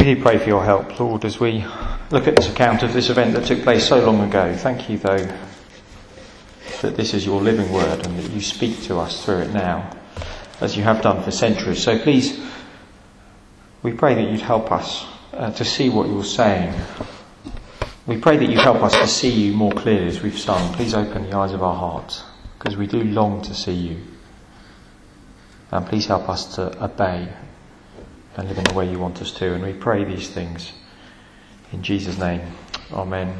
We do pray for your help, Lord, as we look at this account of this event that took place so long ago. Thank you, though, that this is your living word and that you speak to us through it now, as you have done for centuries. So please, we pray that you'd help us to see what you're saying. We pray that you'd help us to see you more clearly as we've sung. Please open the eyes of our hearts, because we do long to see you. And please help us to obey and live in the way you want us to. And we pray these things in Jesus' name. Amen.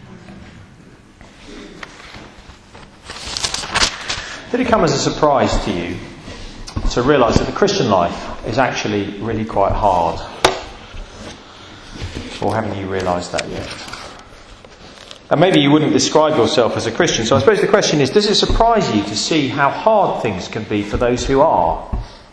Did it come as a surprise to you to realise that the Christian life is actually really quite hard? Or haven't you realised that yet? And maybe you wouldn't describe yourself as a Christian. So I suppose the question is, does it surprise you to see how hard things can be for those who are?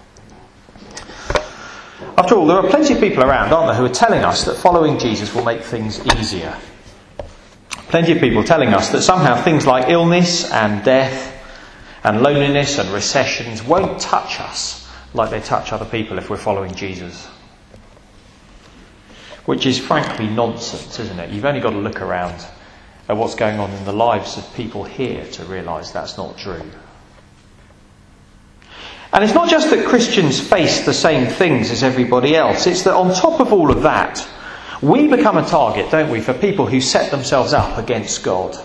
After all, there are plenty of people around, aren't there, who are telling us that following Jesus will make things easier. Plenty of people telling us that somehow things like illness and death and loneliness and recessions won't touch us like they touch other people if we're following Jesus. Which is frankly nonsense, isn't it? You've only got to look around at what's going on in the lives of people here to realise that's not true. And it's not just that Christians face the same things as everybody else. It's that on top of all of that, we become a target, don't we, for people who set themselves up against God.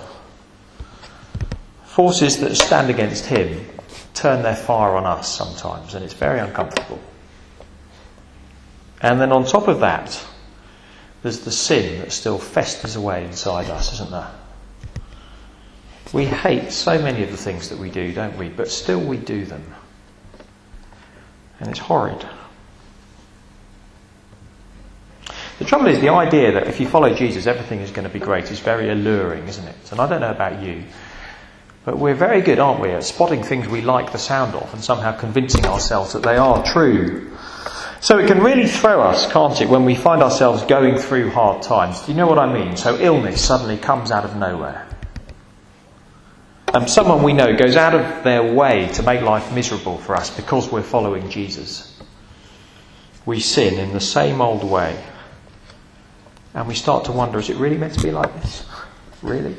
Forces that stand against him turn their fire on us sometimes, and it's very uncomfortable. And then on top of that, there's the sin that still festers away inside us, isn't there? We hate so many of the things that we do, don't we? But still we do them. And it's horrid. The trouble is, the idea that if you follow Jesus, everything is going to be great is very alluring, isn't it? And I don't know about you, but we're very good, aren't we, at spotting things we like the sound of and somehow convincing ourselves that they are true. So it can really throw us, can't it, when we find ourselves going through hard times. Do you know what I mean? So illness suddenly comes out of nowhere. Someone we know goes out of their way to make life miserable for us because we're following Jesus. We sin in the same old way. And we start to wonder, is it really meant to be like this? Really?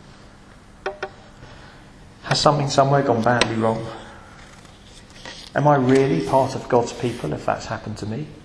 Has something somewhere gone badly wrong? Am I really part of God's people if that's happened to me?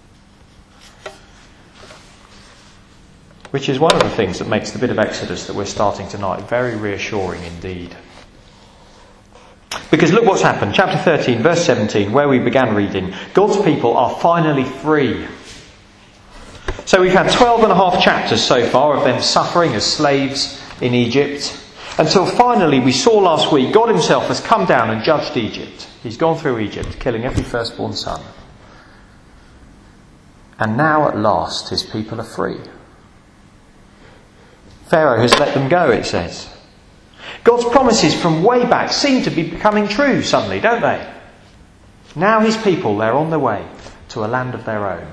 Which is one of the things that makes the bit of Exodus that we're starting tonight very reassuring indeed. Because look what's happened. Chapter 13, verse 17, where we began reading. God's people are finally free. So we've had 12 and a half chapters so far of them suffering as slaves in Egypt. Until finally we saw last week, God himself has come down and judged Egypt. He's gone through Egypt, killing every firstborn son. And now at last his people are free. Pharaoh has let them go, it says. God's promises from way back seem to be becoming true suddenly, don't they? Now his people, they're on their way to a land of their own.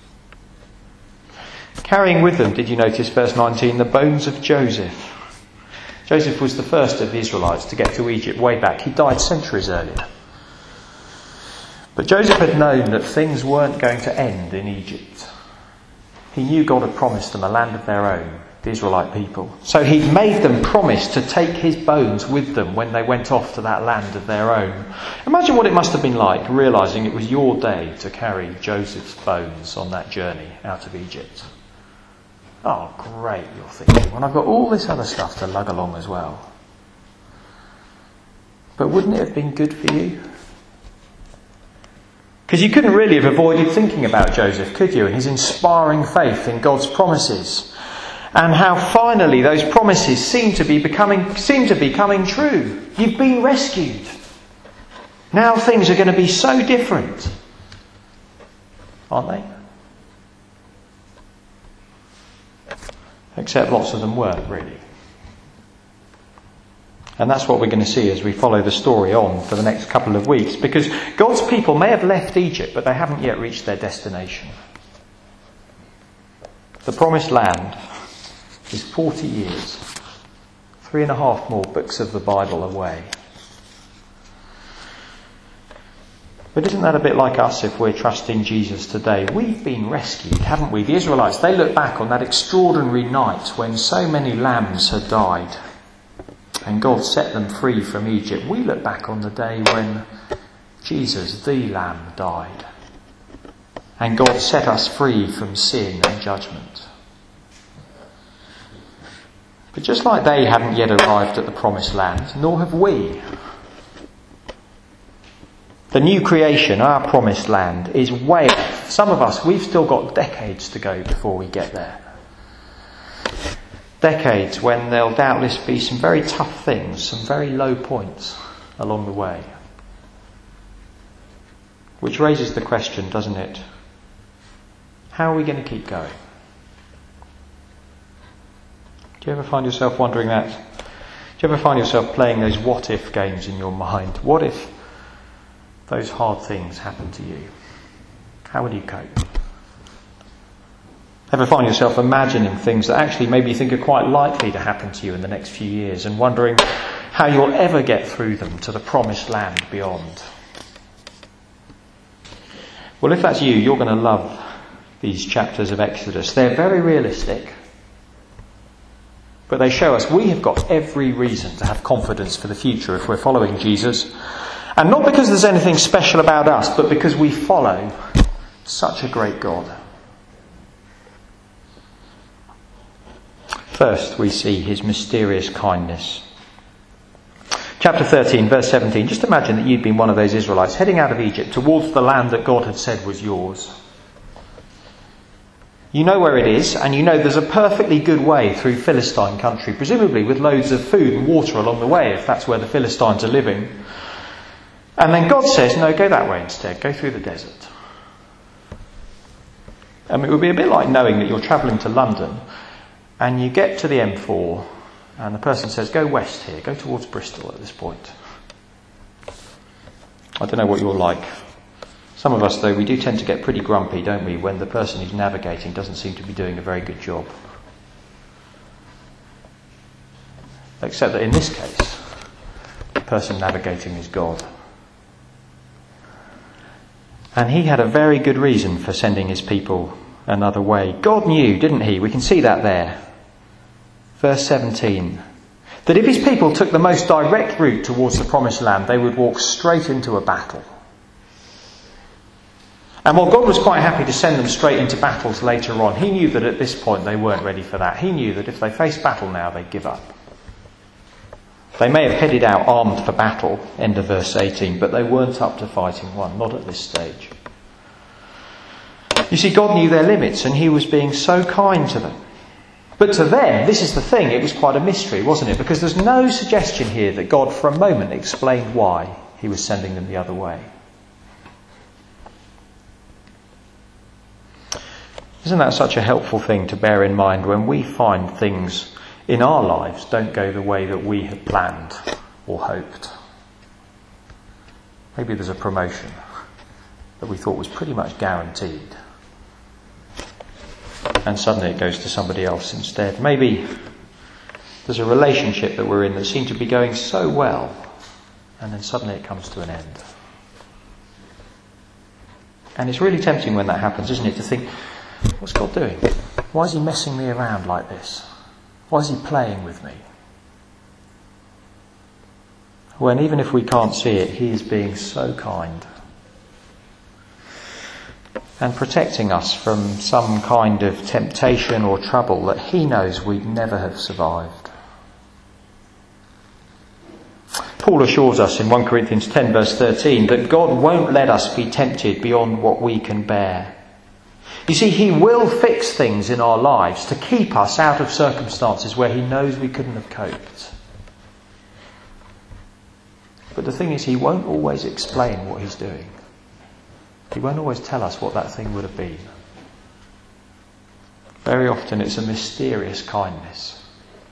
Carrying with them, did you notice, verse 19, the bones of Joseph. Joseph was the first of the Israelites to get to Egypt way back. He died centuries earlier. But Joseph had known that things weren't going to end in Egypt. He knew God had promised them a land of their own, the Israelite people. So he'd made them promise to take his bones with them when they went off to that land of their own. Imagine what it must have been like realising it was your day to carry Joseph's bones on that journey out of Egypt. Oh, great, you're thinking. Well, I've got all this other stuff to lug along as well. But wouldn't it have been good for you? Because you couldn't really have avoided thinking about Joseph, could you? And his inspiring faith in God's promises. And how finally those promises seem to be coming true. You've been rescued. Now things are going to be so different. Aren't they? Except lots of them weren't really. And that's what we're going to see as we follow the story on for the next couple of weeks. Because God's people may have left Egypt, but they haven't yet reached their destination. The promised land is 40 years, 3.5 more books of the Bible away. But isn't that a bit like us if we're trusting Jesus today? We've been rescued, haven't we? The Israelites, they look back on that extraordinary night when so many lambs had died and God set them free from Egypt. We look back on the day when Jesus, the Lamb, died and God set us free from sin and judgment. But just like they hadn't yet arrived at the promised land, nor have we. The new creation, our promised land, is way off. Some of us, we've still got decades to go before we get there. Decades when there'll doubtless be some very tough things, some very low points along the way. Which raises the question, doesn't it? How are we going to keep going? Do you ever find yourself wondering that? Do you ever find yourself playing those what-if games in your mind? What if those hard things happen to you? How will you cope? Ever find yourself imagining things that actually maybe you think are quite likely to happen to you in the next few years and wondering how you'll ever get through them to the promised land beyond? Well, if that's you, you're going to love these chapters of Exodus. They're very realistic, but they show us we have got every reason to have confidence for the future if we're following Jesus. And not because there's anything special about us, but because we follow such a great God. First, we see his mysterious kindness. Chapter 13, verse 17. Just imagine that you'd been one of those Israelites heading out of Egypt towards the land that God had said was yours. You know where it is, and you know there's a perfectly good way through Philistine country, presumably with loads of food and water along the way, if that's where the Philistines are living. And then God says, no, go that way instead, go through the desert. It would be a bit like knowing that you're travelling to London and you get to the M4 and the person says, go west here, go towards Bristol at this point. I don't know what you're like. Some of us, though, we do tend to get pretty grumpy, don't we, when the person who's navigating doesn't seem to be doing a very good job. Except that in this case, the person navigating is God. And he had a very good reason for sending his people another way. God knew, didn't he? We can see that there. Verse 17. That if his people took the most direct route towards the promised land, they would walk straight into a battle. And while God was quite happy to send them straight into battles later on, he knew that at this point they weren't ready for that. He knew that if they faced battle now, they'd give up. They may have headed out armed for battle, end of verse 18, but they weren't up to fighting one, not at this stage. You see, God knew their limits and he was being so kind to them. But to them, this is the thing, it was quite a mystery, wasn't it? Because there's no suggestion here that God for a moment explained why he was sending them the other way. Isn't that such a helpful thing to bear in mind when we find things in our lives don't go the way that we had planned or hoped? Maybe there's a promotion that we thought was pretty much guaranteed, and suddenly it goes to somebody else instead. Maybe there's a relationship that we're in that seemed to be going so well, and then suddenly it comes to an end. And it's really tempting when that happens, isn't it, to think, what's God doing? Why is he messing me around like this? Why is he playing with me? When even if we can't see it, he is being so kind and protecting us from some kind of temptation or trouble that he knows we'd never have survived. Paul assures us in 1 Corinthians 10 verse 13 that God won't let us be tempted beyond what we can bear. You see, he will fix things in our lives to keep us out of circumstances where he knows we couldn't have coped. But the thing is, he won't always explain what he's doing. He won't always tell us what that thing would have been. Very often it's a mysterious kindness.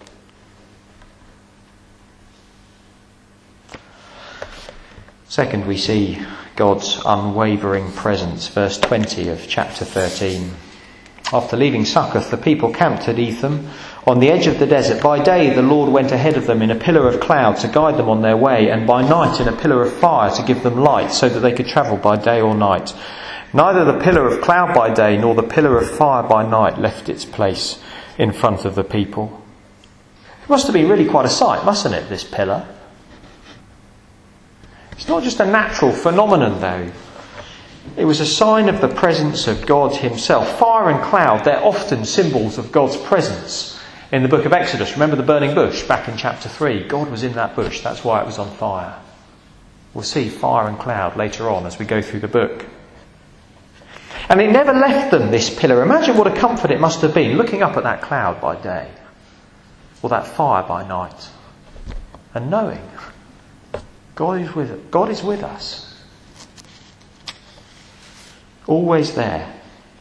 Second, we see God's unwavering presence. Verse 20 of chapter 13. After leaving Succoth, the people camped at Etham on the edge of the desert. By day the Lord went ahead of them in a pillar of cloud to guide them on their way, and by night in a pillar of fire to give them light, so that they could travel by day or night. Neither the pillar of cloud by day nor the pillar of fire by night left its place in front of the people. It must have been really quite a sight, mustn't it, this pillar? It's not just a natural phenomenon, though. It was a sign of the presence of God himself. Fire and cloud, they're often symbols of God's presence. In the book of Exodus, remember the burning bush back in chapter 3? God was in that bush, that's why it was on fire. We'll see fire and cloud later on as we go through the book. And it never left them, this pillar. Imagine what a comfort it must have been, looking up at that cloud by day, or that fire by night, and knowing God is with us. Always there,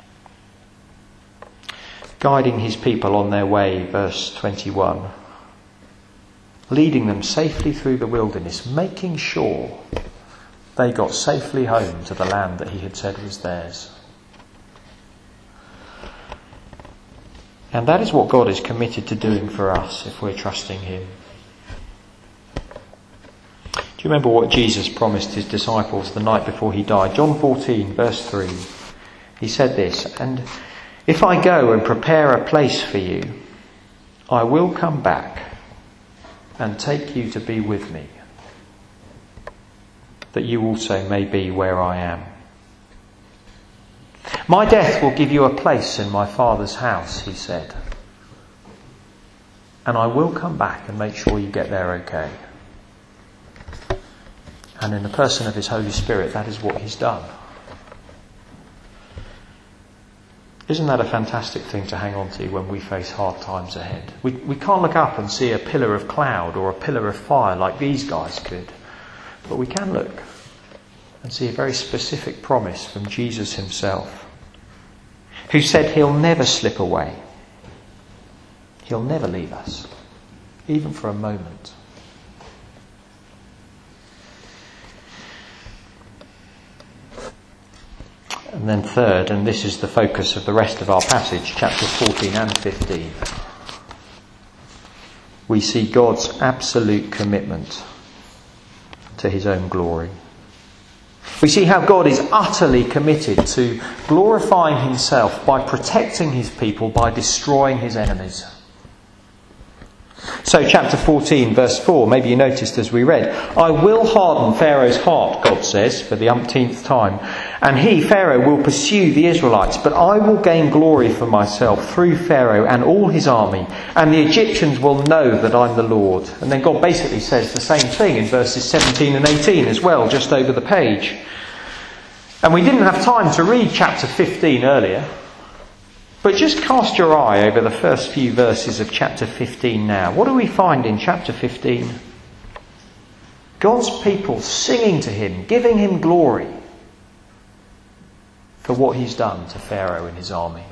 guiding his people on their way, verse 21. Leading them safely through the wilderness, making sure they got safely home to the land that he had said was theirs. And that is what God is committed to doing for us if we're trusting him. Do you remember what Jesus promised his disciples the night before he died? John 14, verse 3. He said this, "And if I go and prepare a place for you, I will come back and take you to be with me, that you also may be where I am. My death will give you a place in my Father's house," he said. "And I will come back and make sure you get there okay." And in the person of his Holy Spirit, that is what he's done. Isn't that a fantastic thing to hang on to when we face hard times ahead? We can't look up and see a pillar of cloud or a pillar of fire like these guys could. But we can look and see a very specific promise from Jesus himself, who said he'll never slip away. He'll never leave us, even for a moment. And then third, and this is the focus of the rest of our passage, chapters 14 and 15, we see God's absolute commitment to his own glory. We see how God is utterly committed to glorifying himself by protecting his people, by destroying his enemies. So chapter 14 verse 4, maybe you noticed as we read, "I will harden Pharaoh's heart," God says for the umpteenth time, "and he, Pharaoh, will pursue the Israelites, but I will gain glory for myself through Pharaoh and all his army, and the Egyptians will know that I'm the Lord." And then God basically says the same thing in verses 17 and 18 as well, just over the page. And we didn't have time to read chapter 15 earlier, but just cast your eye over the first few verses of chapter 15 now. What do we find in chapter 15? God's people singing to him, giving him glory for what he's done to Pharaoh and his army.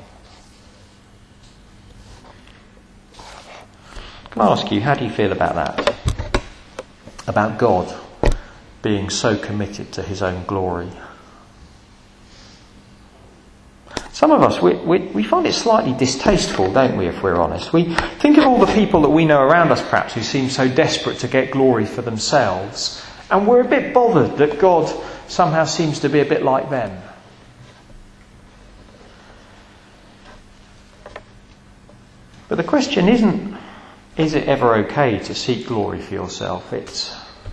Can I ask you, how do you feel about that? About God being so committed to his own glory? Some of us, we find it slightly distasteful, don't we, if we're honest? We think of all the people that we know around us, perhaps, who seem so desperate to get glory for themselves, and we're a bit bothered that God somehow seems to be a bit like them. But the question isn't, is it ever okay to seek glory for yourself? It's,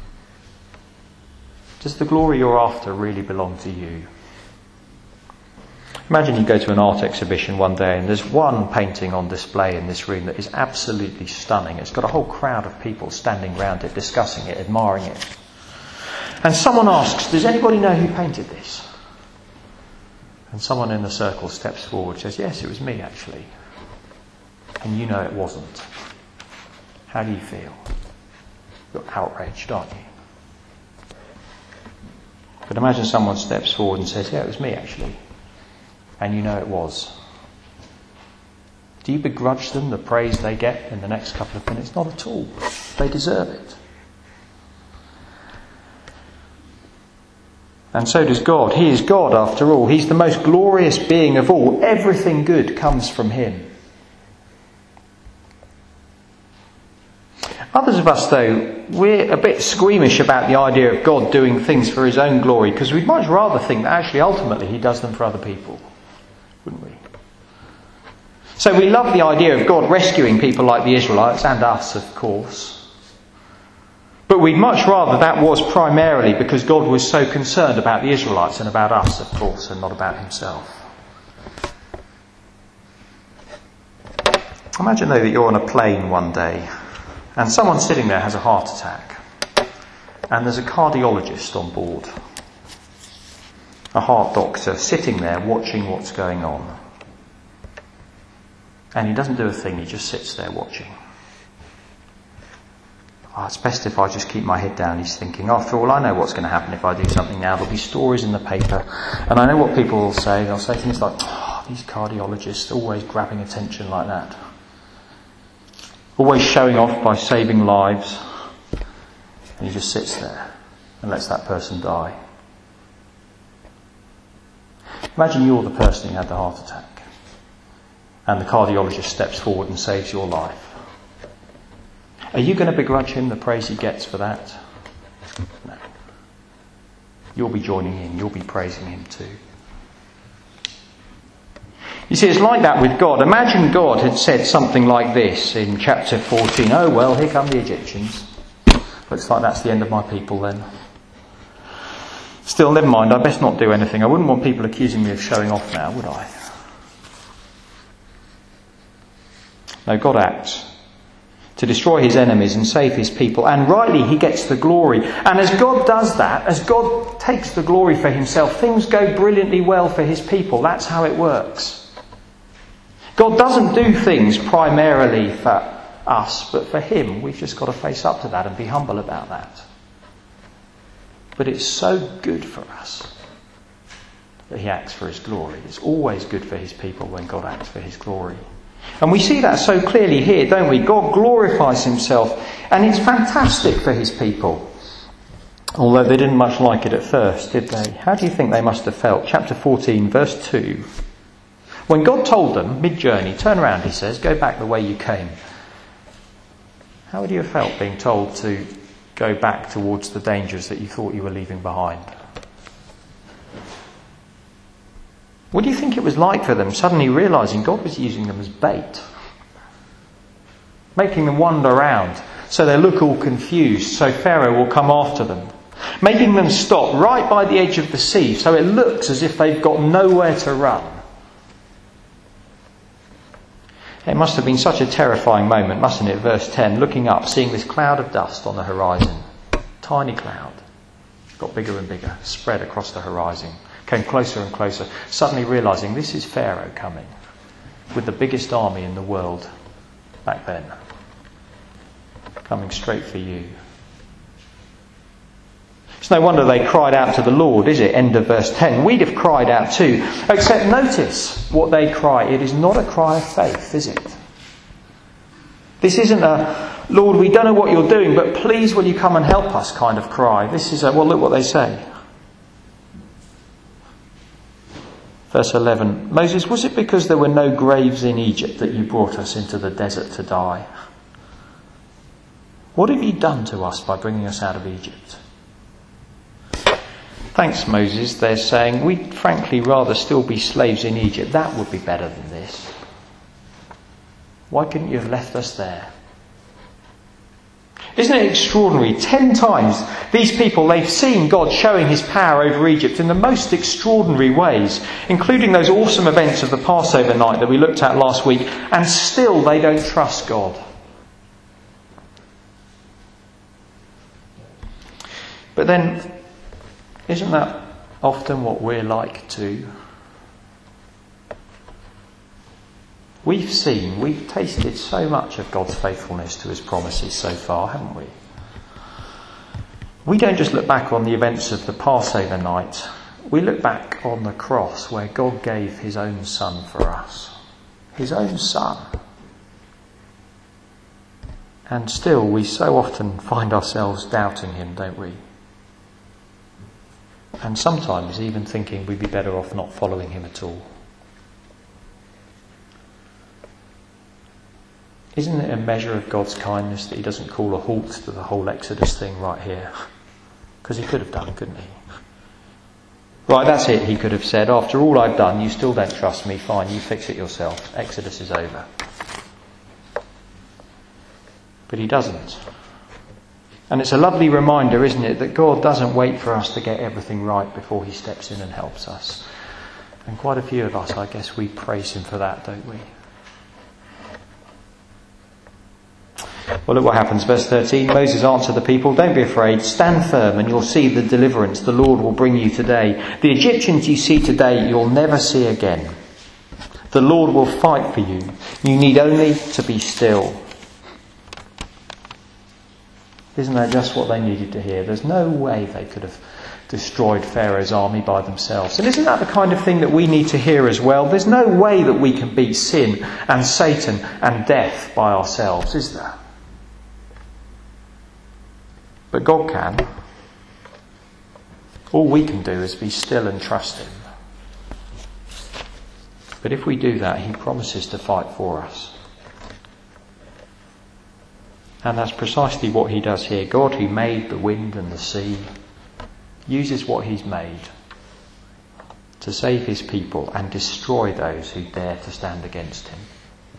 does the glory you're after really belong to you? Imagine you go to an art exhibition one day and there's one painting on display in this room that is absolutely stunning. It's got a whole crowd of people standing around it, discussing it, admiring it. And someone asks, "Does anybody know who painted this?" And someone in the circle steps forward and says, "Yes, it was me actually." And you know it wasn't. How do you feel? You're outraged, aren't you? But imagine someone steps forward and says, "Yeah, it was me actually." And you know it was. Do you begrudge them the praise they get in the next couple of minutes? Not at all. They deserve it. And so does God. He is God after all. He's the most glorious being of all. Everything good comes from him. Others of us, though, we're a bit squeamish about the idea of God doing things for his own glory, because we'd much rather think that actually ultimately he does them for other people, wouldn't we? So we love the idea of God rescuing people like the Israelites, and us, of course. But we'd much rather that was primarily because God was so concerned about the Israelites and about us, of course, and not about himself. Imagine, though, that you're on a plane one day and someone sitting there has a heart attack and there's a cardiologist on board, a heart doctor sitting there watching what's going on. And he doesn't do a thing, he just sits there watching. Oh, it's best if I just keep my head down, he's thinking. After all, I know what's going to happen if I do something now. There'll be stories in the paper. And I know what people will say. They'll say things like, oh, these cardiologists always grabbing attention like that. Always showing off by saving lives. And he just sits there and lets that person die. Imagine you're the person who had the heart attack. And the cardiologist steps forward and saves your life. Are you going to begrudge him the praise he gets for that? No. You'll be joining in. You'll be praising him too. You see, it's like that with God. Imagine God had said something like this in chapter 14. Oh, well, here come the Egyptians. Looks like that's the end of my people then. Still, never mind. I best not do anything. I wouldn't want people accusing me of showing off now, would I? No, God acts to destroy his enemies and save his people. And rightly, he gets the glory. And as God does that, as God takes the glory for himself, things go brilliantly well for his people. That's how it works. God doesn't do things primarily for us, but for him. We've just got to face up to that and be humble about that. But it's so good for us that he acts for his glory. It's always good for his people when God acts for his glory. And we see that so clearly here, don't we? God glorifies himself, and it's fantastic for his people. Although they didn't much like it at first, did they? How do you think they must have felt? Chapter 14, verse 2. When God told them, mid-journey, turn around, he says, go back the way you came. How would you have felt being told to go back towards the dangers that you thought you were leaving behind? What do you think it was like for them, suddenly realising God was using them as bait? Making them wander around so they look all confused, so Pharaoh will come after them. Making them stop right by the edge of the sea so it looks as if they've got nowhere to run. It must have been such a terrifying moment, mustn't it? Verse 10, looking up, seeing this cloud of dust on the horizon. Tiny cloud. Got bigger and bigger, spread across the horizon. Came closer and closer, suddenly realising this is Pharaoh coming with the biggest army in the world back then. Coming straight for you. It's no wonder they cried out to the Lord, is it? End of verse 10. We'd have cried out too. Except notice what they cry. It is not a cry of faith, is it? This isn't a, Lord, we don't know what you're doing, but please will you come and help us kind of cry. This is a, well, look what they say. Verse 11, Moses, was it because there were no graves in Egypt that you brought us into the desert to die? What have you done to us by bringing us out of Egypt? Thanks, Moses, they're saying, we'd frankly rather still be slaves in Egypt. That would be better than this. Why couldn't you have left us there? Isn't it extraordinary? 10 times these people, they've seen God showing his power over Egypt in the most extraordinary ways, including those awesome events of the Passover night that we looked at last week, and still they don't trust God. But then, isn't that often what we're like too? We've tasted so much of God's faithfulness to his promises so far, haven't we? We don't just look back on the events of the Passover night. We look back on the cross where God gave his own son for us. His own son. And still we so often find ourselves doubting him, don't we? And sometimes even thinking we'd be better off not following him at all. Isn't it a measure of God's kindness that he doesn't call a halt to the whole Exodus thing right here? Because he could have done, couldn't he? Right, that's it, he could have said. After all I've done, you still don't trust me. Fine, you fix it yourself. Exodus is over. But he doesn't. And it's a lovely reminder, isn't it, that God doesn't wait for us to get everything right before he steps in and helps us. And quite a few of us, I guess, we praise him for that, don't we? Well, look what happens. Verse 13, Moses answered the people, don't be afraid, stand firm and you'll see the deliverance the Lord will bring you today. The Egyptians you see today, you'll never see again. The Lord will fight for you. You need only to be still. Isn't that just what they needed to hear? There's no way they could have destroyed Pharaoh's army by themselves. And isn't that the kind of thing that we need to hear as well? There's no way that we can beat sin and Satan and death by ourselves, is there? But God can. All we can do is be still and trust him. But if we do that, he promises to fight for us. And that's precisely what he does here. God, who made the wind and the sea, uses what he's made to save his people and destroy those who dare to stand against him.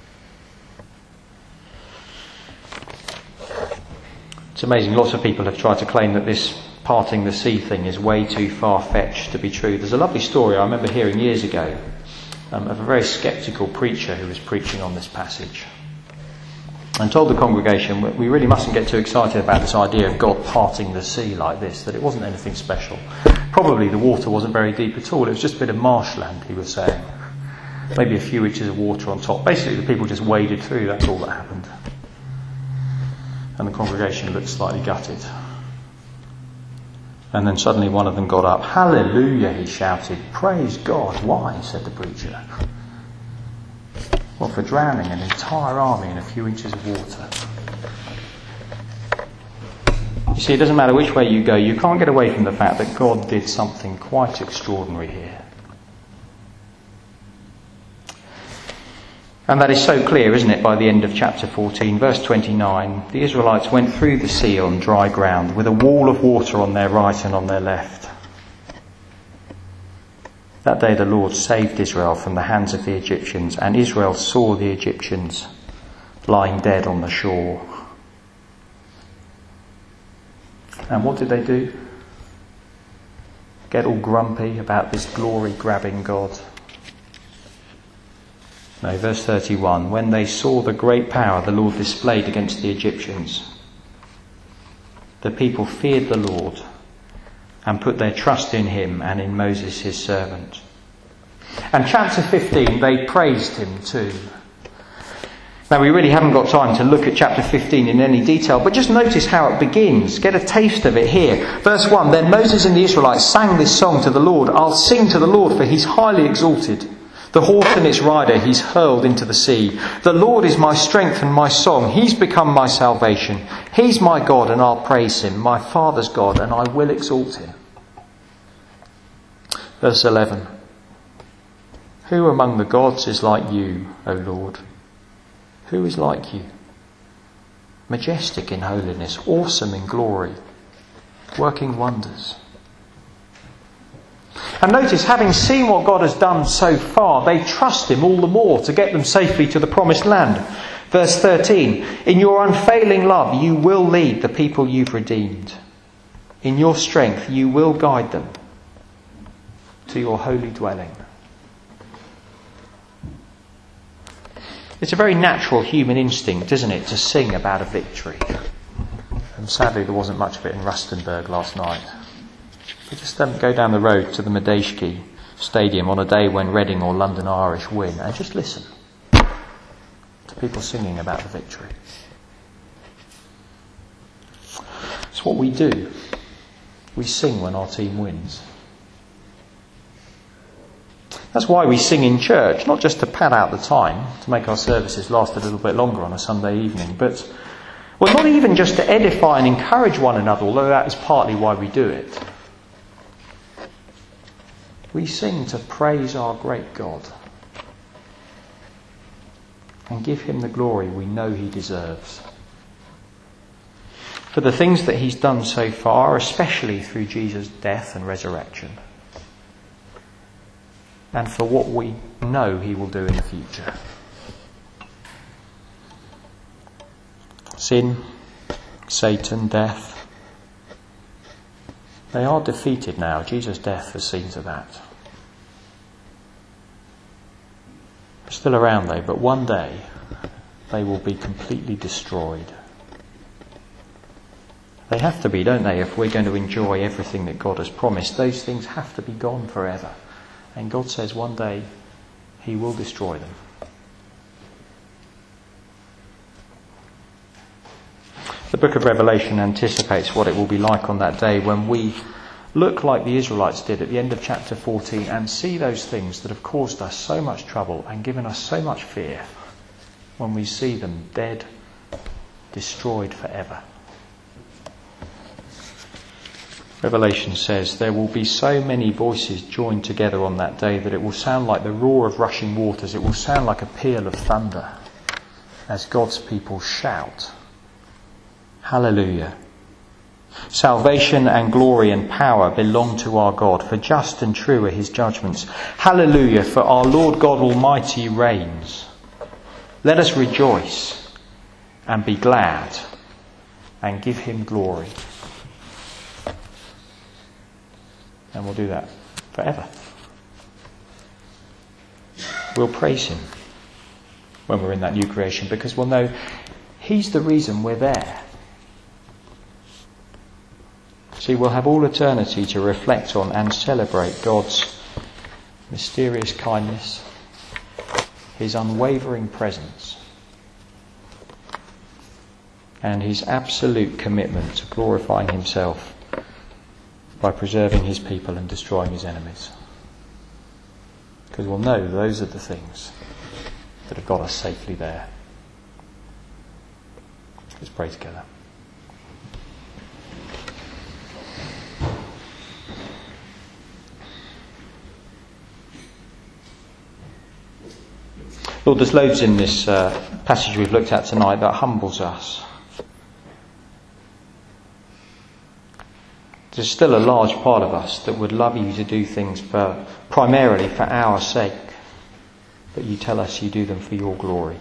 It's amazing, lots of people have tried to claim that this parting the sea thing is way too far-fetched to be true. There's a lovely story I remember hearing years ago of a very sceptical preacher who was preaching on this passage and told the congregation we really mustn't get too excited about this idea of God parting the sea like this, that it wasn't anything special. Probably the water wasn't very deep at all, it was just a bit of marshland, he was saying. Maybe a few inches of water on top. Basically the people just waded through, that's all that happened. And the congregation looked slightly gutted. And then suddenly one of them got up. Hallelujah, he shouted. Praise God. Why? Said the preacher. Well, for drowning an entire army in a few inches of water. You see, it doesn't matter which way you go, you can't get away from the fact that God did something quite extraordinary here. And that is so clear, isn't it, by the end of chapter 14, verse 29. The Israelites went through the sea on dry ground with a wall of water on their right and on their left. That day the Lord saved Israel from the hands of the Egyptians, and Israel saw the Egyptians lying dead on the shore. And what did they do? Get all grumpy about this glory-grabbing God? No, verse 31. When they saw the great power the Lord displayed against the Egyptians, the people feared the Lord and put their trust in him and in Moses his servant. And chapter 15, they praised him too. Now we really haven't got time to look at chapter 15 in any detail, but just notice how it begins. Get a taste of it here. Verse 1, then Moses and the Israelites sang this song to the Lord. I'll sing to the Lord, for he's highly exalted. The horse and its rider he's hurled into the sea. The Lord is my strength and my song. He's become my salvation. He's my God and I'll praise him. My Father's God and I will exalt him. Verse 11. Who among the gods is like you, O Lord? Who is like you? Majestic in holiness, awesome in glory, working wonders. And notice, having seen what God has done so far, they trust him all the more to get them safely to the promised land. Verse 13, in your unfailing love you will lead the people you've redeemed. In your strength you will guide them to your holy dwelling. It's a very natural human instinct, isn't it, to sing about a victory. And sadly there wasn't much of it in Rustenburg last night. But just go down the road to the Medeski Stadium on a day when Reading or London Irish win and just listen to people singing about the victory. It's what we do. We sing when our team wins. That's why we sing in church, not just to pad out the time, to make our services last a little bit longer on a Sunday evening, but, well, not even just to edify and encourage one another, although that is partly why we do it. we sing to praise our great God and give him the glory we know he deserves. For the things that he's done so far, especially through Jesus' death and resurrection, and for what we know he will do in the future. Sin, Satan, death, they are defeated now. Jesus' death has seen to that. They're still around though, but one day they will be completely destroyed. They have to be, don't they, if we're going to enjoy everything that God has promised. Those things have to be gone forever. And God says one day he will destroy them. The book of Revelation anticipates what it will be like on that day when we look like the Israelites did at the end of chapter 14 and see those things that have caused us so much trouble and given us so much fear, when we see them dead, destroyed forever. Revelation says there will be so many voices joined together on that day that it will sound like the roar of rushing waters. It will sound like a peal of thunder as God's people shout, Hallelujah. Salvation and glory and power belong to our God, for just and true are his judgments. Hallelujah, for our Lord God Almighty reigns. Let us rejoice and be glad and give him glory. And we'll do that forever. We'll praise him when we're in that new creation, because we'll know he's the reason we're there. See, we'll have all eternity to reflect on and celebrate God's mysterious kindness, his unwavering presence, and his absolute commitment to glorifying himself by preserving his people and destroying his enemies. Because we'll know those are the things that have got us safely there. Let's pray together. Lord, there's loads in this passage we've looked at tonight that humbles us. There's still a large part of us that would love you to do things primarily for our sake, but you tell us you do them for your glory.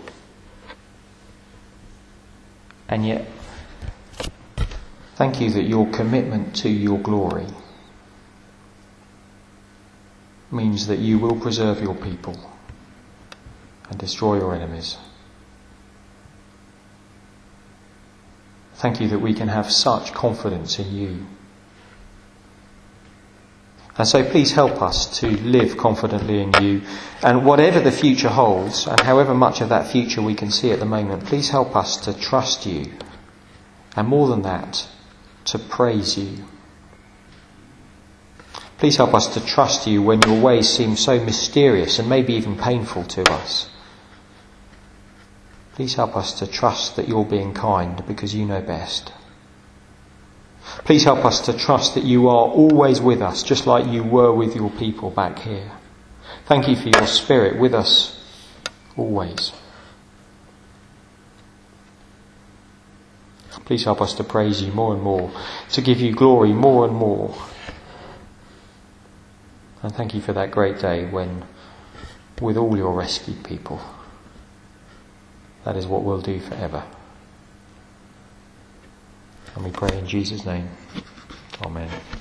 And yet, thank you that your commitment to your glory means that you will preserve your people and destroy your enemies. Thank you that we can have such confidence in you. And so please help us to live confidently in you. And whatever the future holds, and however much of that future we can see at the moment, please help us to trust you. And more than that, to praise you. Please help us to trust you when your ways seem so mysterious and maybe even painful to us. Please help us to trust that you're being kind because you know best. Please help us to trust that you are always with us, just like you were with your people back here. Thank you for your Spirit with us always. Please help us to praise you more and more, to give you glory more and more. And thank you for that great day when, with all your rescued people, that is what we'll do forever. And we pray in Jesus' name. Amen.